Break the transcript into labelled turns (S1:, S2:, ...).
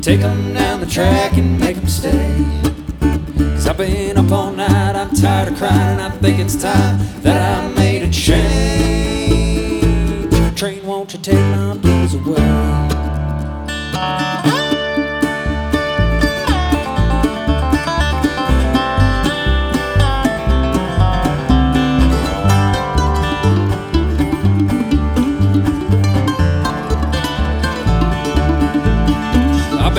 S1: Take 'em down the track and make 'em stay. 'Cause I've been up all night, I'm tired of crying, and I think it's time that